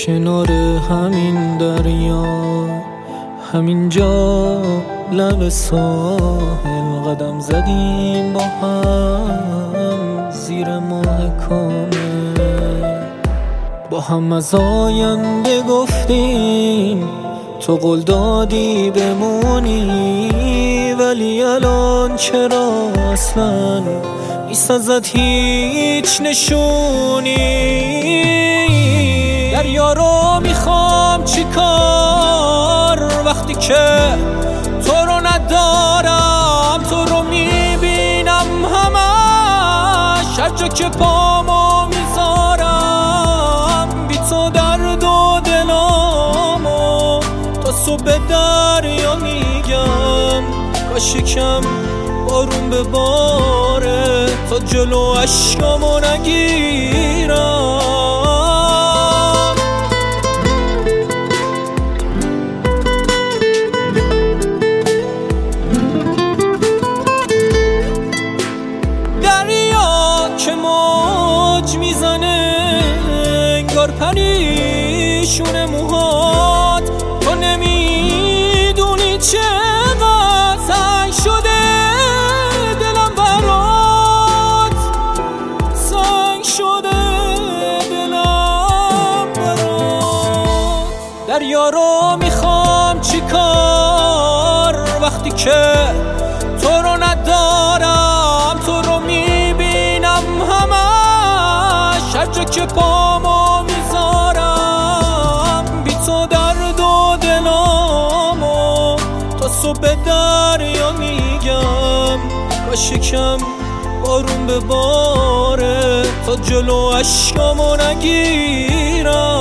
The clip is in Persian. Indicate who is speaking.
Speaker 1: کنار همین دریا، همینجا لب ساحل قدم زدیم با هم، زیر ماه کامل با هم از آینده گفتیم، تو قول دادی بمونی، ولی الان چرا اصلا نیست ازت هیچ نشونی؟ دریا رو میخوام چیکار وقتی که تو رو ندارم، تو رو میبینم همش هر جا که پامو میذارم، بی تو درد و دلامو تا صبح به دریا میگم، کاش یکم بارون بباره تا جلو اشکامو نگیرم. دریا که موج میزنه انگار پریشون موهات، تو نمیدونی چقدر سنگ شده دلم برات، سنگ شده دلم برات. دریا رو میخوام چیکار وقتی که تو رو ندارم، تو رو میبینم همش هر جا که پامو میذارم، بی تو درد و دلامو تا صبح به دریا میگم، کاش یکم بارون بباره تا جلو اشکامو نگیرم.